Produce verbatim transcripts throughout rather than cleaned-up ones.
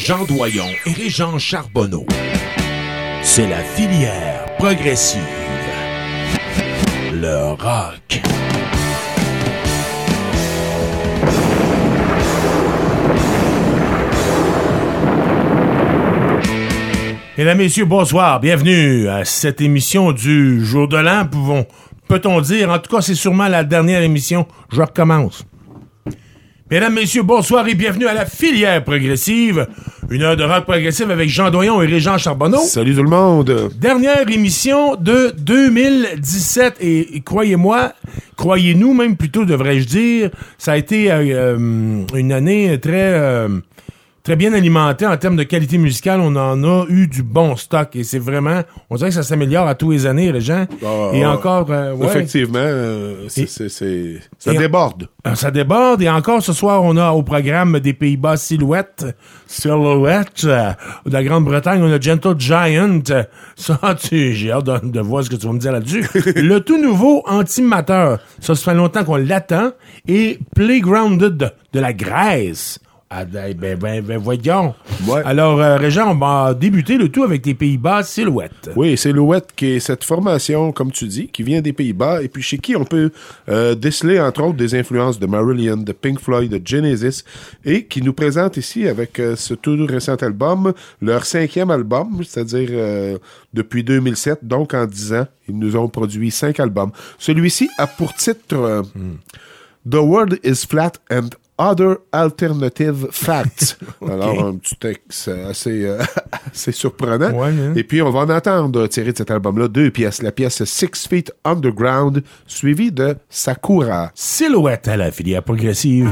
Jean Doyon et Régent Charbonneau. C'est la filière progressive. Le rock. Mesdames, Messieurs, bonsoir. Bienvenue à cette émission du Jour de l'An. Pouvons, peut-on dire, en tout cas, c'est sûrement la dernière émission. Je recommence. Mesdames, Messieurs, bonsoir et bienvenue à la filière progressive. Une heure de rock progressive avec Jean Doyon et Régent Charbonneau. Salut tout le monde. Dernière émission de deux mille dix-sept et, et croyez-moi, croyez-nous même plutôt, devrais-je dire, ça a été euh, une année très... Euh, très bien alimenté en termes de qualité musicale. On en a eu du bon stock et c'est vraiment... On dirait que ça s'améliore à tous les années, les gens. Ah, et ah, encore... Euh, ouais. Effectivement, euh, c'est, et, c'est, c'est, ça et déborde. En, ça déborde. Et encore ce soir, on a au programme des Pays-Bas Silhouette, Silhouette. Euh, de la Grande-Bretagne, on a Gentle Giant. Ça, tu, j'ai hâte de, de voir ce que tu vas me dire là-dessus. Le tout nouveau Antimatter. Ça, ça fait longtemps qu'on l'attend. Et Playgrounded de, de la Grèce. Ah, ben, ben, ben, ben voyons. Ouais. Alors, euh, Régent, on va débuter le tout avec les Pays-Bas Silhouette. Oui, Silhouette, qui est cette formation, comme tu dis, qui vient des Pays-Bas, et puis chez qui on peut euh, déceler, entre autres, des influences de Marillion, de Pink Floyd, de Genesis, et qui nous présente ici, avec euh, ce tout récent album, leur cinquième album, c'est-à-dire euh, depuis deux mille sept, donc en dix ans, ils nous ont produit cinq albums. Celui-ci a pour titre euh, mm. The World is Flat and Other Alternative Facts. Okay. Alors, un petit texte assez, euh, assez surprenant. Ouais, hein? Et puis, on va en entendre tirer de cet album-là deux pièces. La pièce Six Feet Underground, suivie de Sakura. Silhouette à la filière progressive.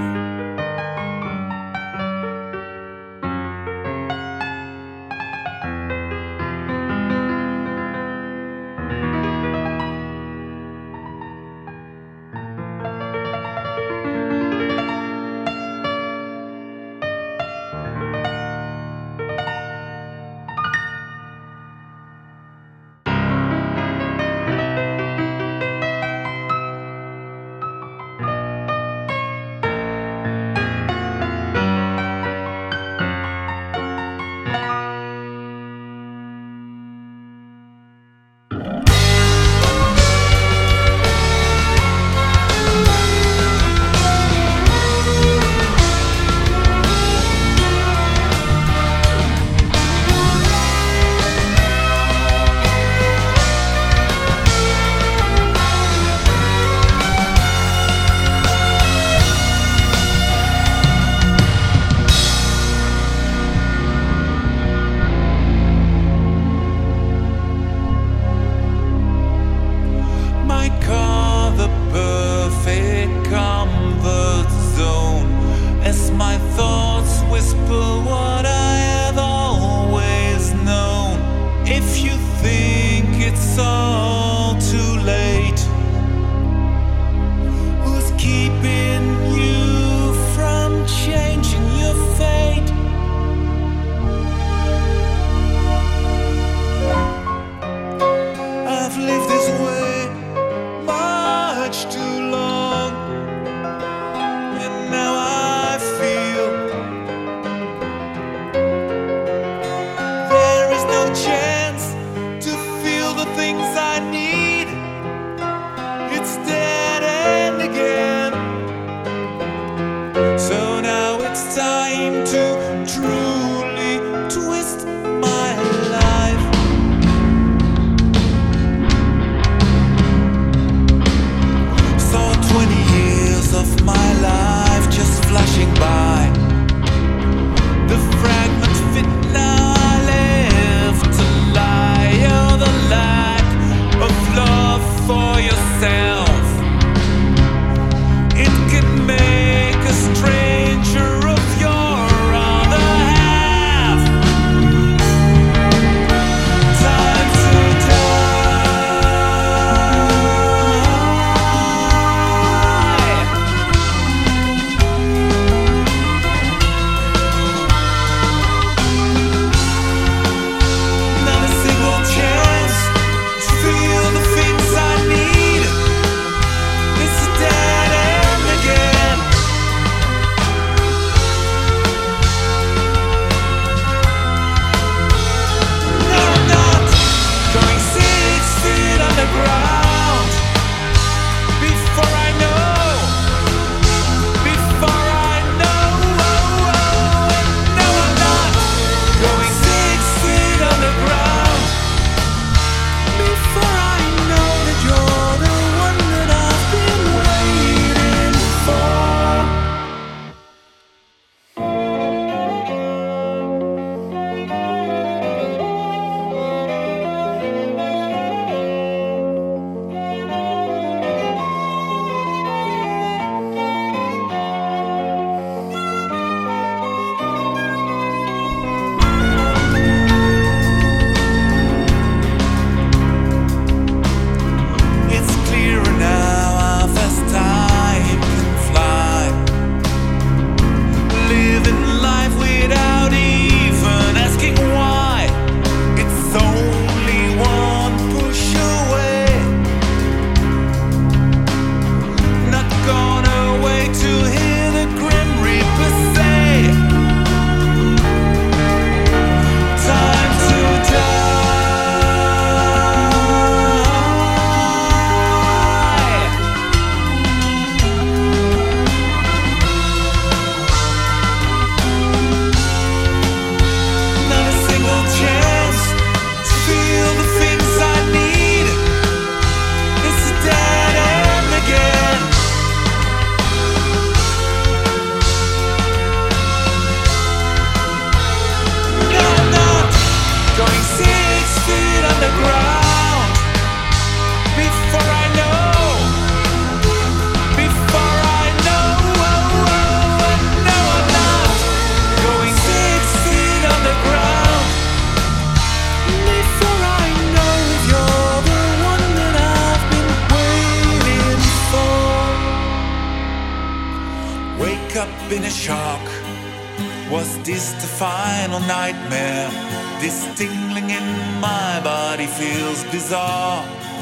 up in a shock. Was this the final nightmare? This tingling in my body feels bizarre.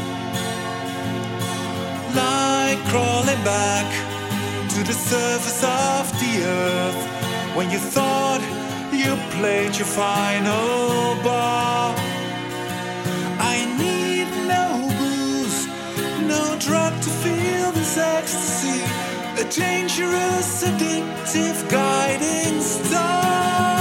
Like crawling back to the surface of the earth when you thought you played your final bar. I need no booze, no drug to feel this ecstasy, a dangerous, addictive, guiding star.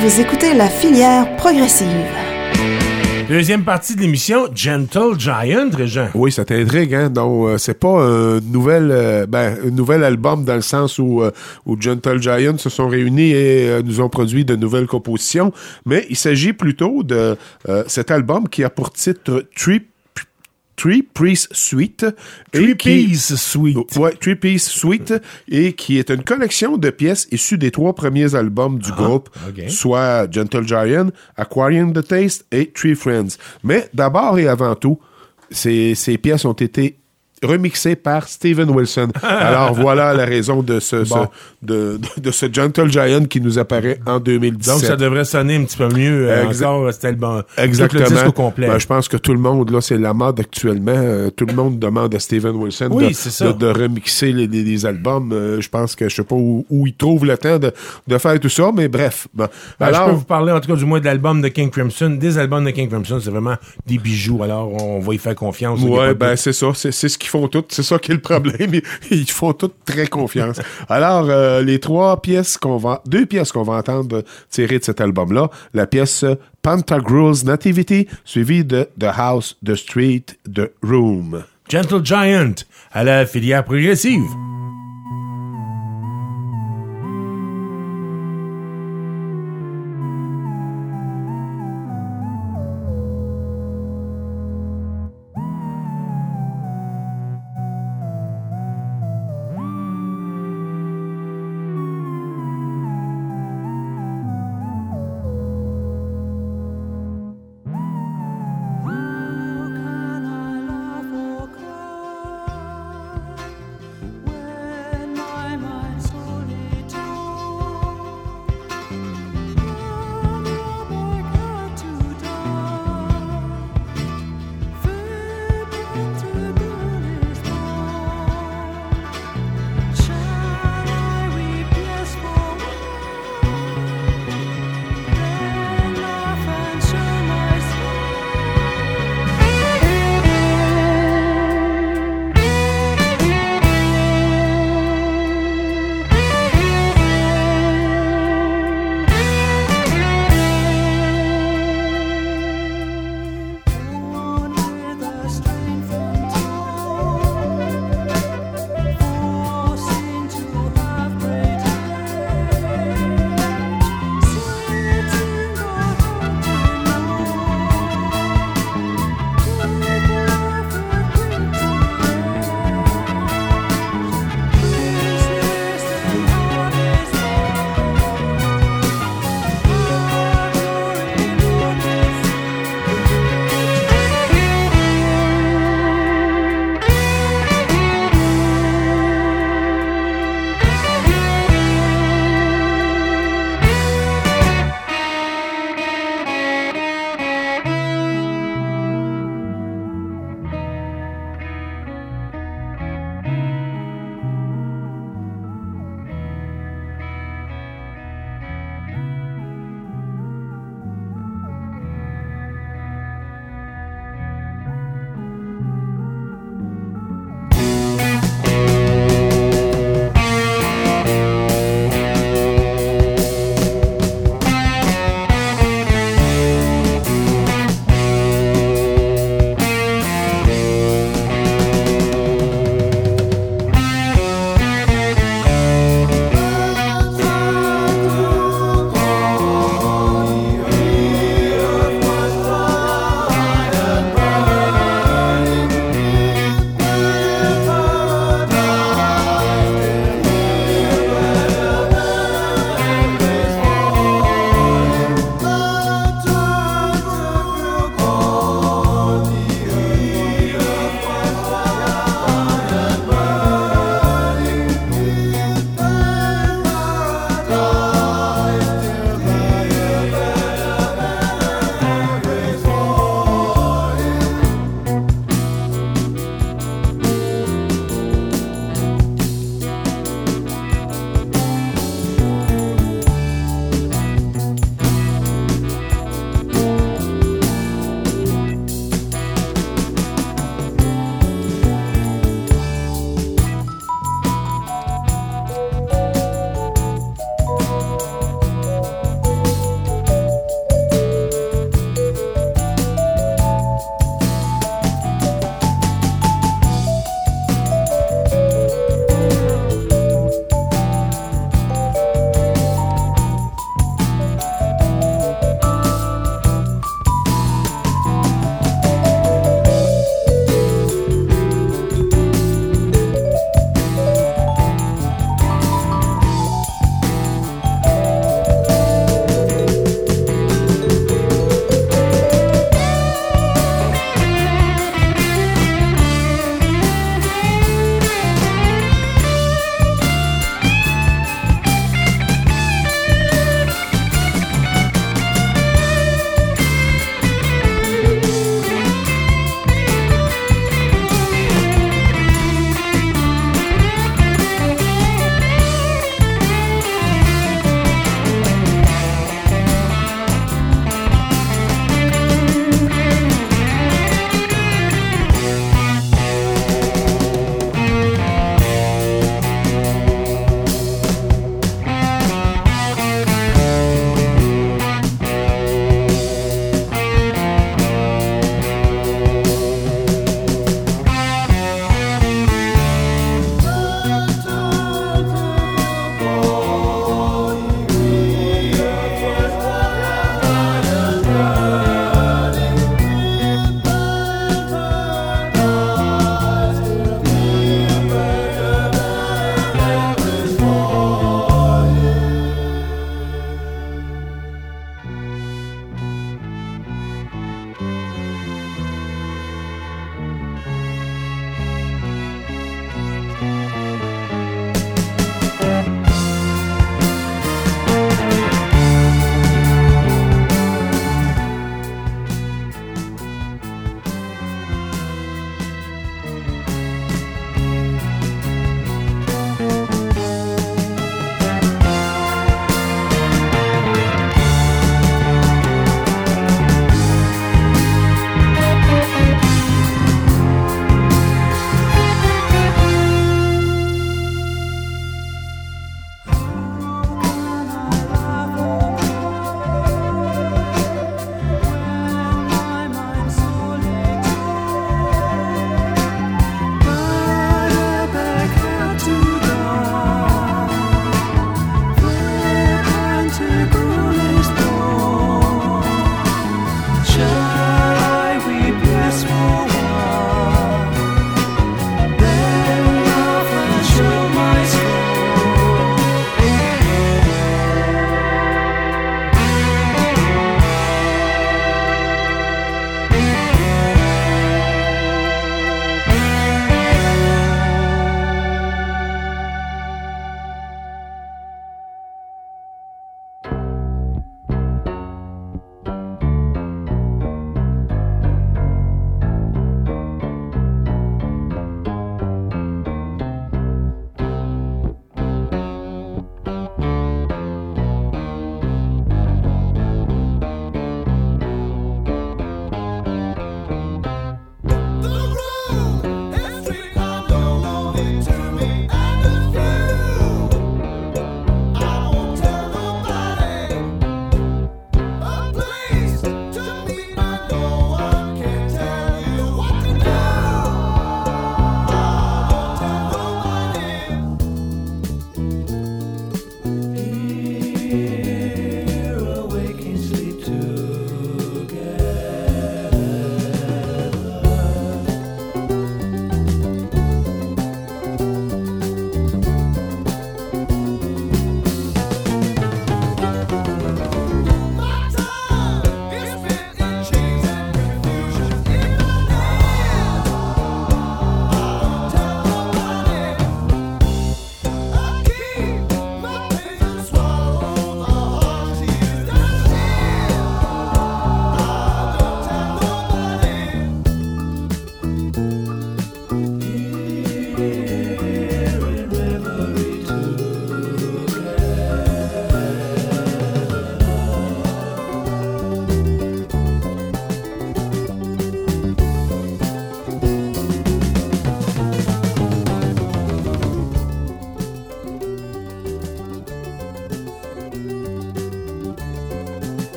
Vous écoutez La Filière progressive. Deuxième partie de l'émission, Gentle Giant, Régent. Oui, ça t'intrigue, hein? Donc, euh, c'est pas un nouvel, euh, ben, un nouvel album dans le sens où, euh, où Gentle Giant se sont réunis et euh, nous ont produit de nouvelles compositions, mais il s'agit plutôt de euh, cet album qui a pour titre Three Three Piece Suite. Three qui, Piece Suite. Ouais, Three Piece Suite, et qui est une collection de pièces issues des trois premiers albums du ah, groupe, okay. soit Gentle Giant, Acquiring the Taste et Three Friends. Mais d'abord et avant tout, ces, ces pièces ont été remixé par Steven Wilson. Alors voilà la raison de ce, bon. ce de, de, de ce Gentle Giant qui nous apparaît en deux mille dix-sept. Donc ça devrait sonner un petit peu mieux euh, Exact. encore cet album. Exactement. Tout le disque au complet. Ben, je pense que tout le monde, là, c'est la mode actuellement. Euh, tout le monde demande à Steven Wilson oui, de, c'est ça. de, de remixer les, les, les albums. Euh, je pense que je sais pas où, où il trouve le temps de, de faire tout ça, mais bref. Ben, ben, alors, je peux vous parler en tout cas du moins de l'album de King Crimson. Des albums de King Crimson, c'est vraiment des bijoux. Alors on va y faire confiance. Ouais, ben c'est ça. C'est, c'est ce qu'ils font tous. C'est ça qui est le problème. Ils, ils font tous très confiance. Alors, euh, les trois pièces qu'on va... Deux pièces qu'on va entendre tirer de cet album-là. La pièce Pantagruel's Nativity, suivie de The House, The Street, The Room. Gentle Giant, à la filière progressive. Where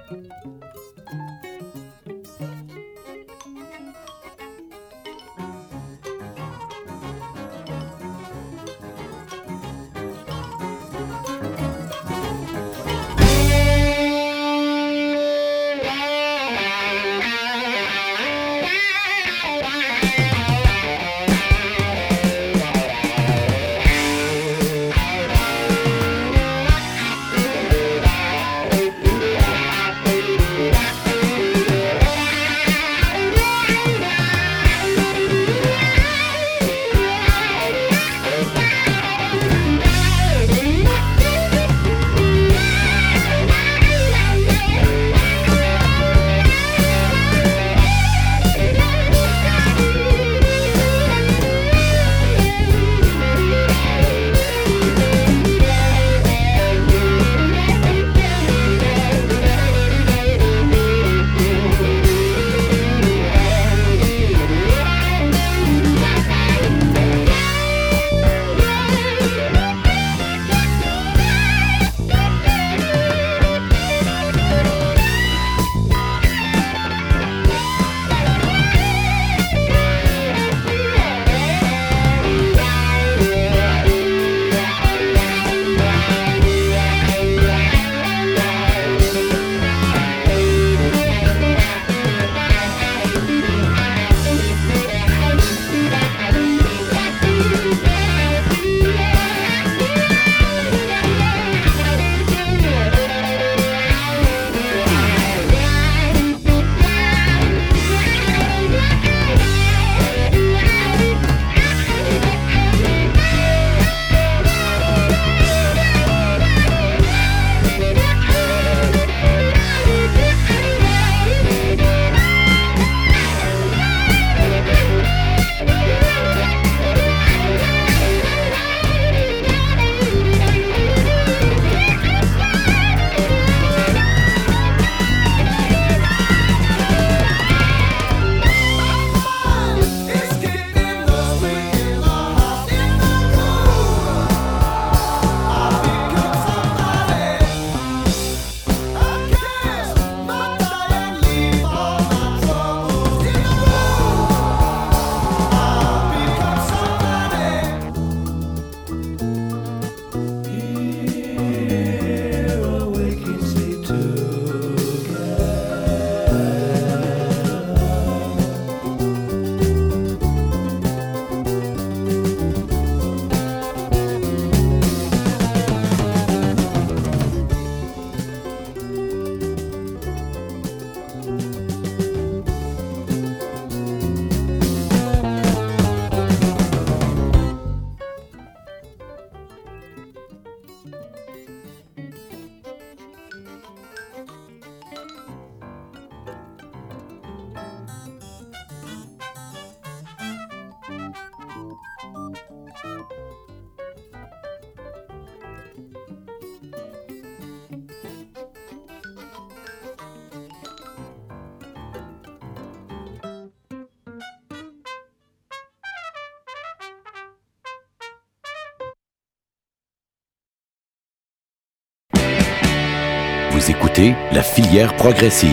Vous écoutez La Filière Progressive.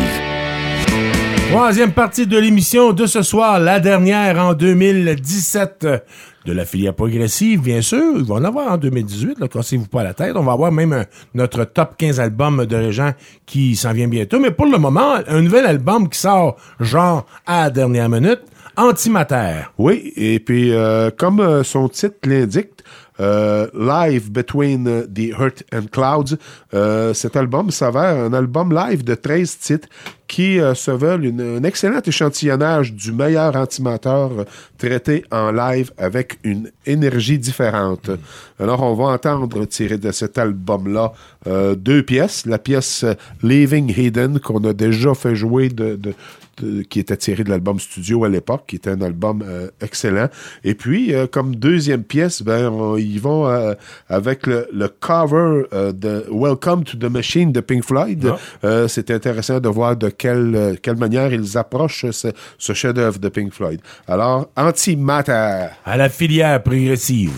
Troisième partie de l'émission de ce soir, la dernière en deux mille dix-sept de La Filière Progressive, bien sûr. Il va en avoir en deux mille dix-huit, là, cassez-vous pas la tête. On va avoir même un, notre top quinze albums de Régent qui s'en vient bientôt. Mais pour le moment, un nouvel album qui sort genre à la dernière minute, Antimatter. Oui, et puis euh, comme euh, son titre l'indique, Euh, Live Between the Earth and Clouds. Euh, cet album s'avère un album live de treize titres qui euh, se veulent une, un excellent échantillonnage du meilleur Antimatter euh, traité en live avec une énergie différente. Mm. Alors, on va entendre tirer de cet album-là euh, deux pièces. La pièce euh, Leaving Hidden, qu'on a déjà fait jouer de... de De, qui était tiré de l'album studio à l'époque, qui était un album euh, excellent. Et puis, euh, comme deuxième pièce, ben, on, ils vont euh, avec le, le cover euh, de Welcome to the Machine de Pink Floyd. Ah. Euh, c'est intéressant de voir de quelle, euh, quelle manière ils approchent ce, ce chef-d'œuvre de Pink Floyd. Alors, Antimatter. À la filière progressive.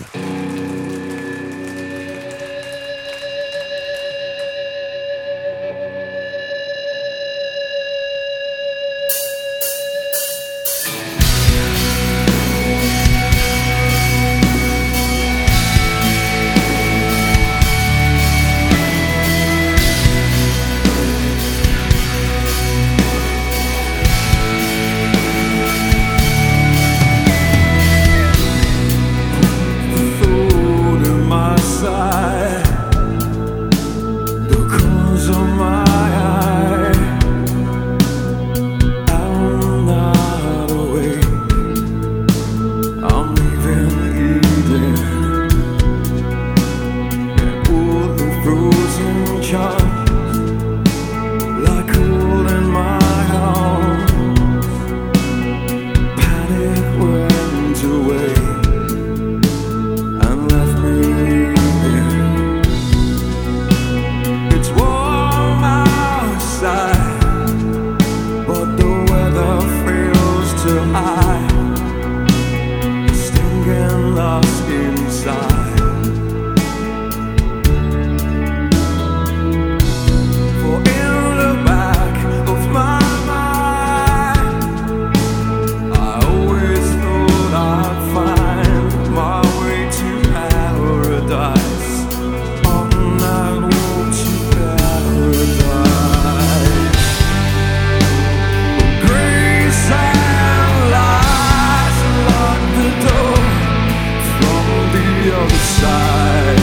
side.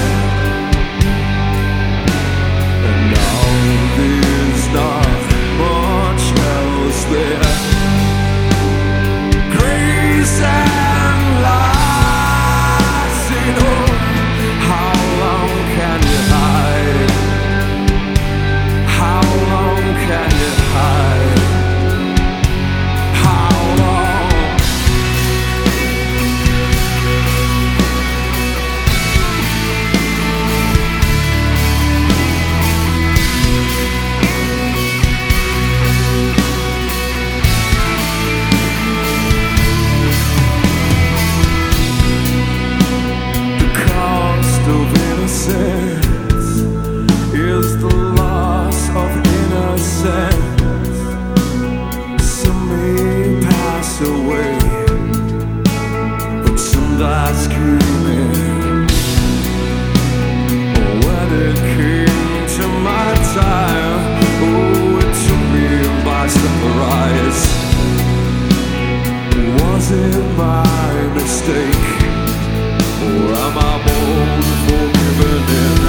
And now there's not much else there. Grace and lies, you know, how long can you hide? How long can you hide? How long? The cost of innocence is the loss of innocence. Some may pass away, but some die screaming. When it came to my time, oh, it took me by surprise. Was it my mistake, or am I born forgiven in?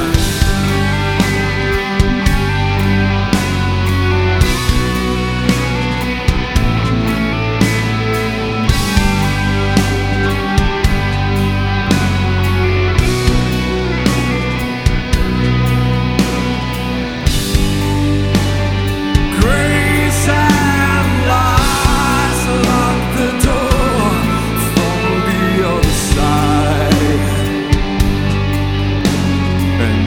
Grace and lies lock the door from the other side. And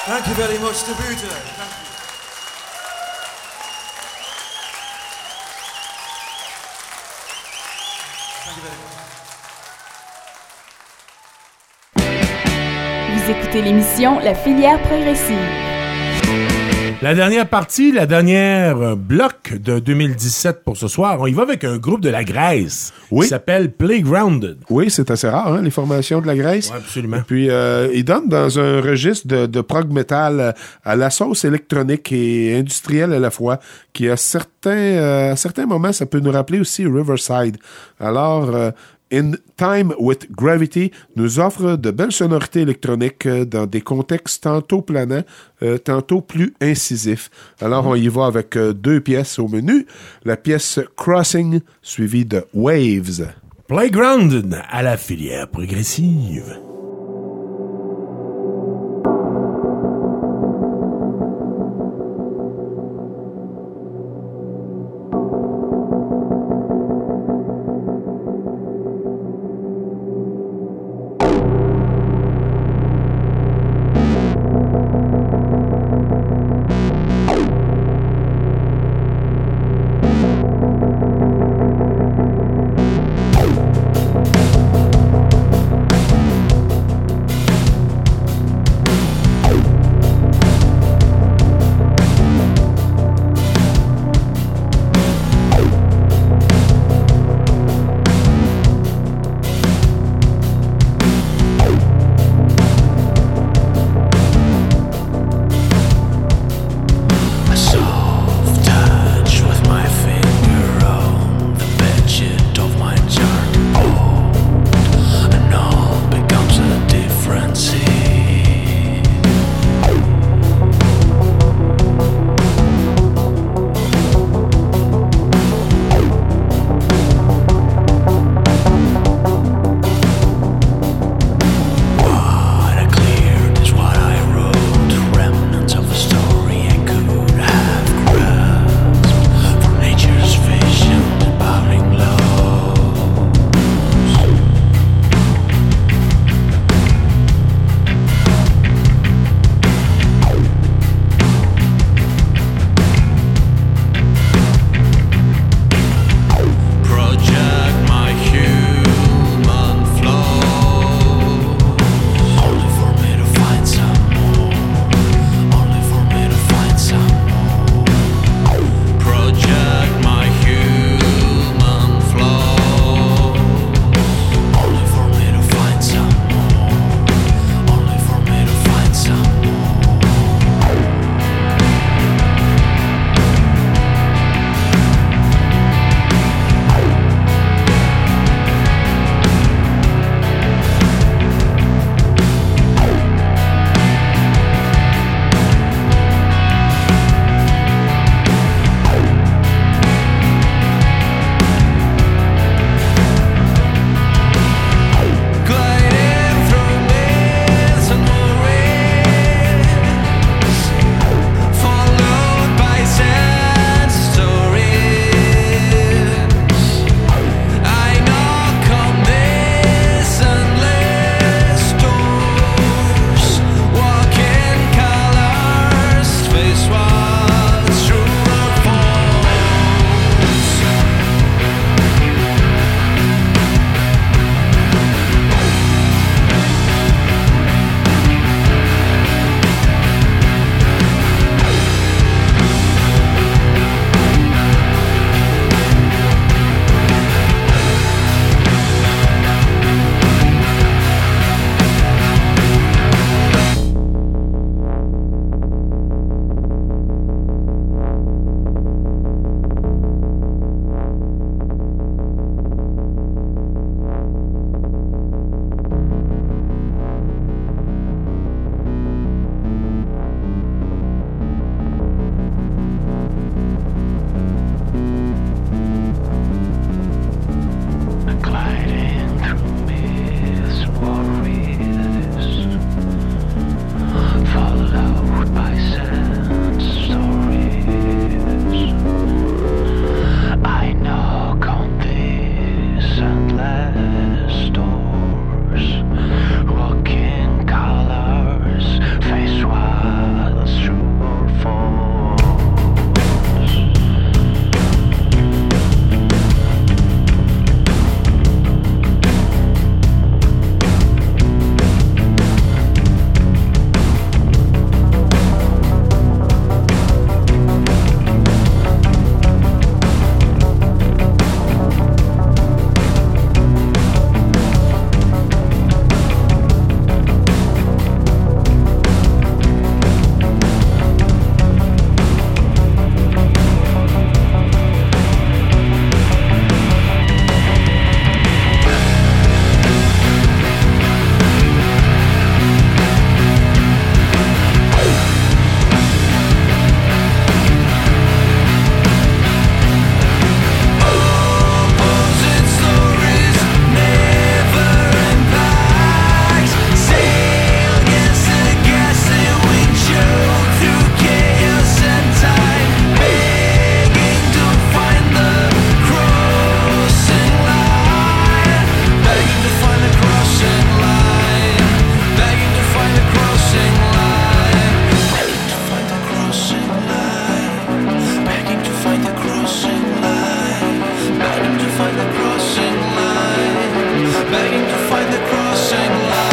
Thank you very much, the Buddha. Thank you. Thank you very much. Vous écoutez l'émission La Filière Progressive. La dernière partie, la dernière euh, bloc de deux mille dix-sept pour ce soir, on y va avec un groupe de la Grèce Oui. qui s'appelle Playgrounded. Oui, c'est assez rare, hein, les formations de la Grèce. Ouais, absolument. Et puis, euh, ils donnent dans un registre de, de prog metal euh, à la sauce électronique et industrielle à la fois, qui à certains, euh, à certains moments, ça peut nous rappeler aussi Riverside. Alors, euh, In Time with Gravity nous offre de belles sonorités électroniques euh, dans des contextes tantôt planants, euh, tantôt plus incisifs. Alors, on y va avec euh, deux pièces au menu. La pièce Crossing, suivie de Waves. Playgrounded à la Filière Progressive. find the crossing line.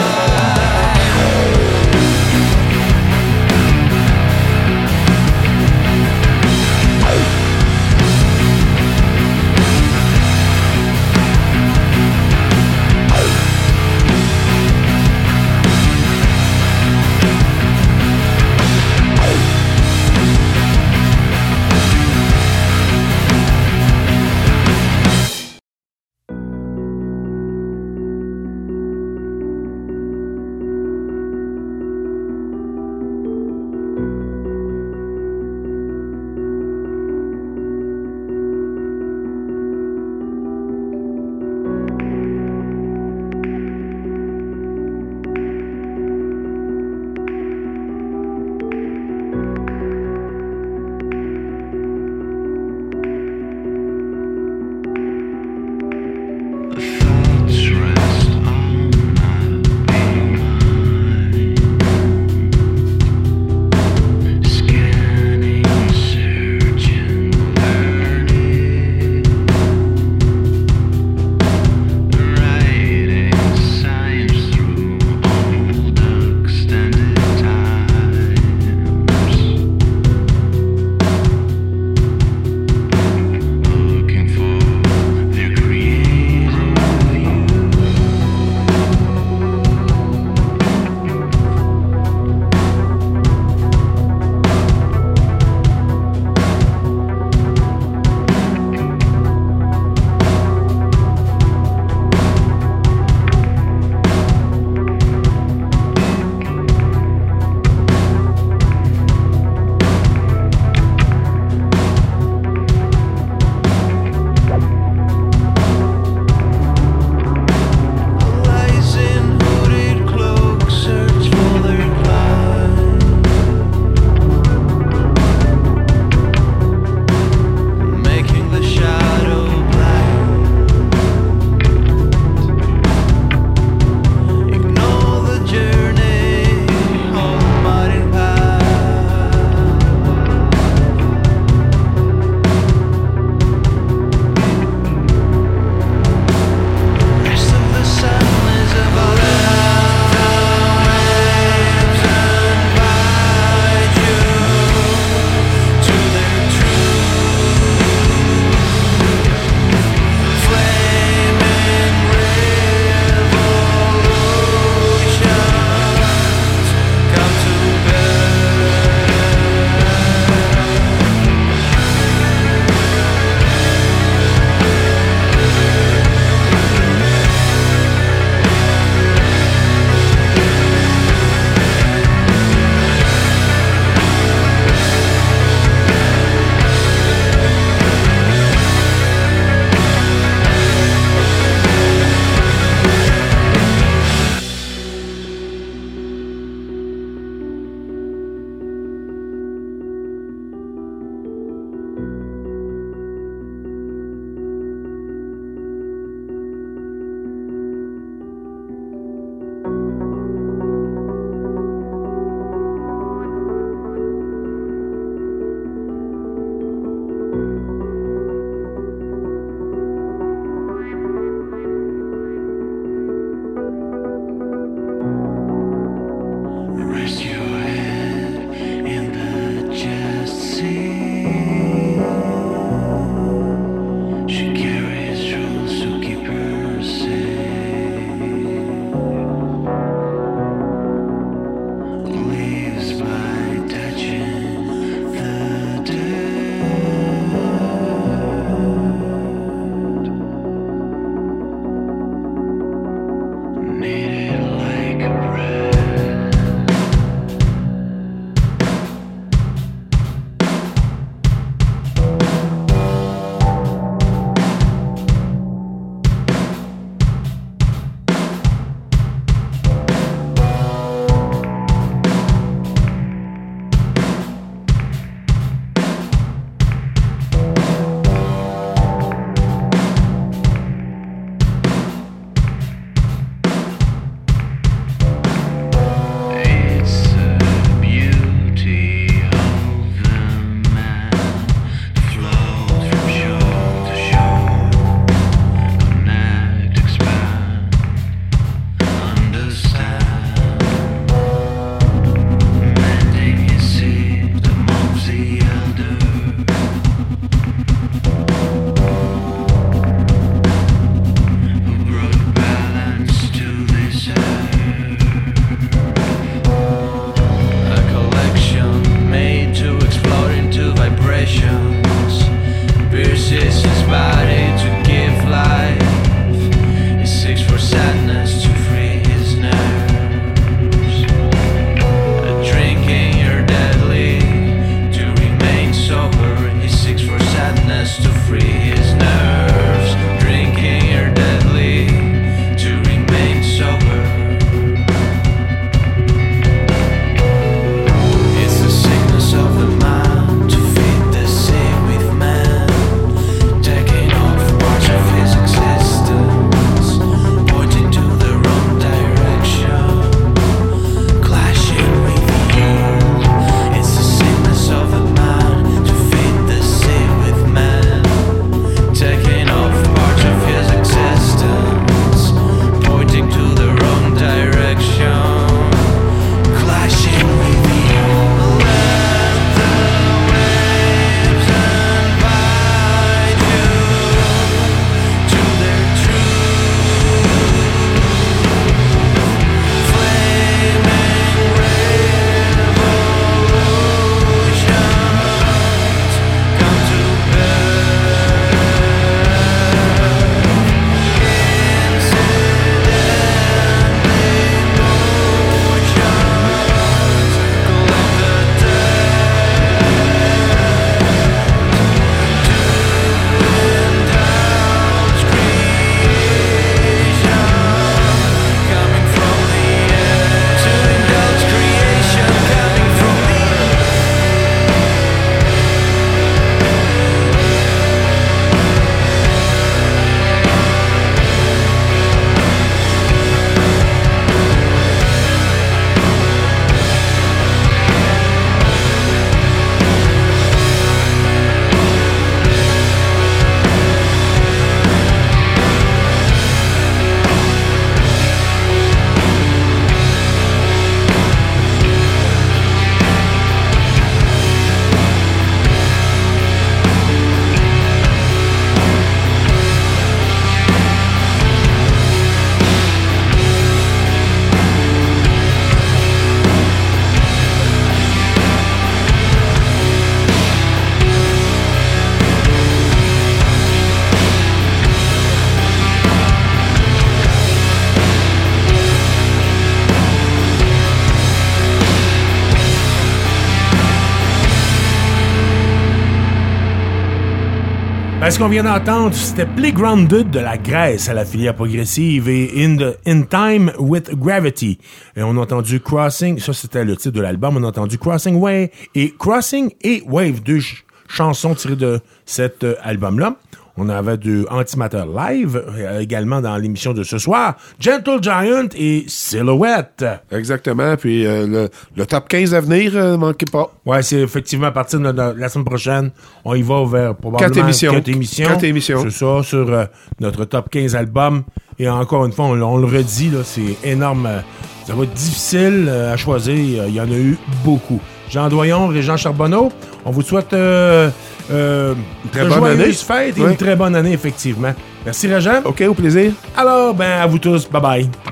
À ce qu'on vient d'entendre, c'était Playgrounded de la Grèce à la filière progressive et In, the, In Time with Gravity. Et on a entendu Crossing, ça c'était le titre de l'album, on a entendu Crossing Way et Crossing et Wave, deux ch- chansons tirées de cet euh, album-là. On avait du Antimatter Live, euh, également dans l'émission de ce soir, Gentle Giant et Silhouette. Exactement, puis euh, le, le top quinze à venir, euh, manquez pas. Ouais, c'est effectivement à partir de, de la semaine prochaine, on y va vers probablement Quatre émissions. quatre émissions. Quatre émissions. C'est ça, sur euh, notre top quinze albums. Et encore une fois, on, on le redit, là, c'est énorme. Ça va être difficile euh, à choisir. Il y en a eu beaucoup. Jean Doyon, Régent Charbonneau, on vous souhaite euh, euh, une très bonne année. Fête et ouais. une très bonne année, effectivement. Merci, Régent. OK, au plaisir. Alors, ben, à vous tous. Bye-bye.